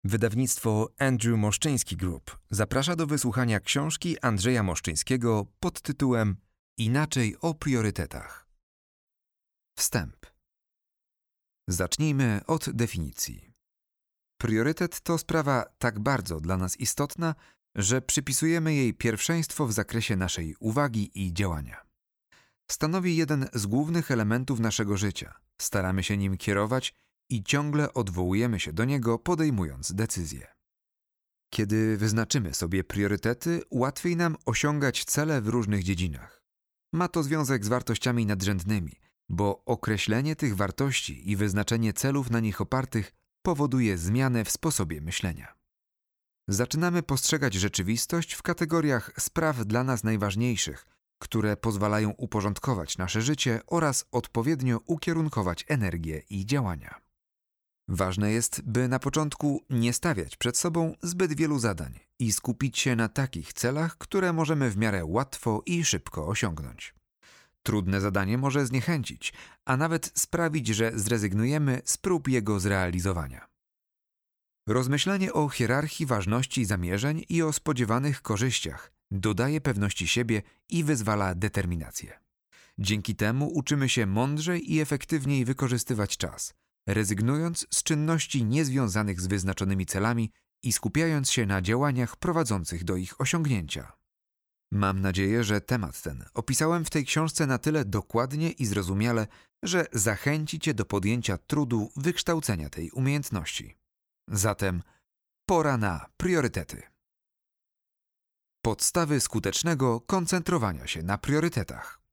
Wydawnictwo Andrew Moszczyński Group zaprasza do wysłuchania książki Andrzeja Moszczyńskiego pod tytułem Inaczej o priorytetach. Wstęp. Zacznijmy od definicji. Priorytet to sprawa tak bardzo dla nas istotna, że przypisujemy jej pierwszeństwo w zakresie naszej uwagi i działania. Stanowi jeden z głównych elementów naszego życia. Staramy się nim kierować i ciągle odwołujemy się do niego, podejmując decyzje. Kiedy wyznaczymy sobie priorytety, łatwiej nam osiągać cele w różnych dziedzinach. Ma to związek z wartościami nadrzędnymi, bo określenie tych wartości i wyznaczenie celów na nich opartych powoduje zmianę w sposobie myślenia. Zaczynamy postrzegać rzeczywistość w kategoriach spraw dla nas najważniejszych, które pozwalają uporządkować nasze życie oraz odpowiednio ukierunkować energię i działania. Ważne jest, by na początku nie stawiać przed sobą zbyt wielu zadań i skupić się na takich celach, które możemy w miarę łatwo i szybko osiągnąć. Trudne zadanie może zniechęcić, a nawet sprawić, że zrezygnujemy z prób jego zrealizowania. Rozmyślanie o hierarchii ważności zamierzeń i o spodziewanych korzyściach dodaje pewności siebie i wyzwala determinację. Dzięki temu uczymy się mądrzej i efektywniej wykorzystywać czas, rezygnując z czynności niezwiązanych z wyznaczonymi celami i skupiając się na działaniach prowadzących do ich osiągnięcia. Mam nadzieję, że temat ten opisałem w tej książce na tyle dokładnie i zrozumiale, że zachęci Cię do podjęcia trudu wykształcenia tej umiejętności. Zatem pora na priorytety. Podstawy skutecznego koncentrowania się na priorytetach.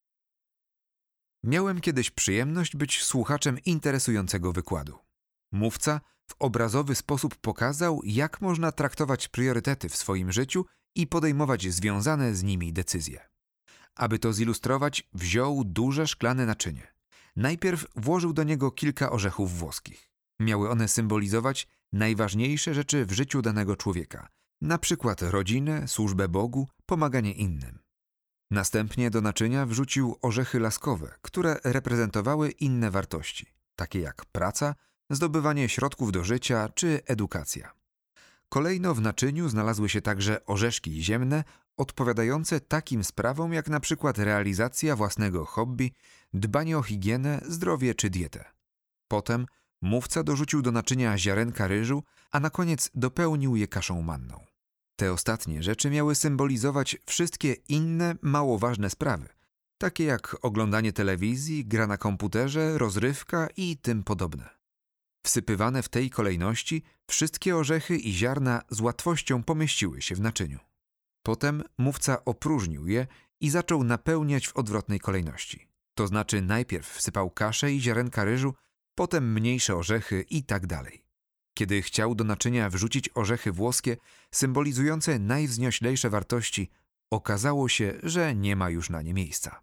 Miałem kiedyś przyjemność być słuchaczem interesującego wykładu. Mówca w obrazowy sposób pokazał, jak można traktować priorytety w swoim życiu i podejmować związane z nimi decyzje. Aby to zilustrować, wziął duże szklane naczynie. Najpierw włożył do niego kilka orzechów włoskich. Miały one symbolizować najważniejsze rzeczy w życiu danego człowieka, na przykład rodzinę, służbę Bogu, pomaganie innym. Następnie do naczynia wrzucił orzechy laskowe, które reprezentowały inne wartości, takie jak praca, zdobywanie środków do życia czy edukacja. Kolejno w naczyniu znalazły się także orzeszki ziemne, odpowiadające takim sprawom jak na przykład realizacja własnego hobby, dbanie o higienę, zdrowie czy dietę. Potem mówca dorzucił do naczynia ziarenka ryżu, a na koniec dopełnił je kaszą manną. Te ostatnie rzeczy miały symbolizować wszystkie inne, mało ważne sprawy, takie jak oglądanie telewizji, gra na komputerze, rozrywka i tym podobne. Wsypywane w tej kolejności, wszystkie orzechy i ziarna z łatwością pomieściły się w naczyniu. Potem mówca opróżnił je i zaczął napełniać w odwrotnej kolejności. To znaczy najpierw wsypał kaszę i ziarenka ryżu, potem mniejsze orzechy i tak dalej. Kiedy chciał do naczynia wrzucić orzechy włoskie, symbolizujące najwznioślejsze wartości, okazało się, że nie ma już na nie miejsca.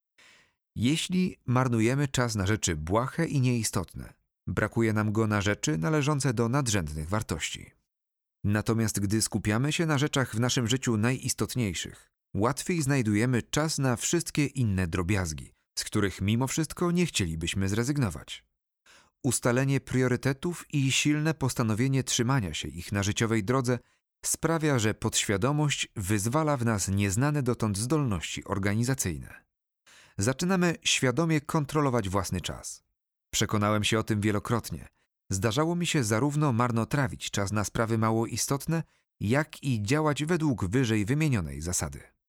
Jeśli marnujemy czas na rzeczy błahe i nieistotne, brakuje nam go na rzeczy należące do nadrzędnych wartości. Natomiast gdy skupiamy się na rzeczach w naszym życiu najistotniejszych, łatwiej znajdujemy czas na wszystkie inne drobiazgi, z których mimo wszystko nie chcielibyśmy zrezygnować. Ustalenie priorytetów i silne postanowienie trzymania się ich na życiowej drodze sprawia, że podświadomość wyzwala w nas nieznane dotąd zdolności organizacyjne. Zaczynamy świadomie kontrolować własny czas. Przekonałem się o tym wielokrotnie. Zdarzało mi się zarówno marnotrawić czas na sprawy mało istotne, jak i działać według wyżej wymienionej zasady.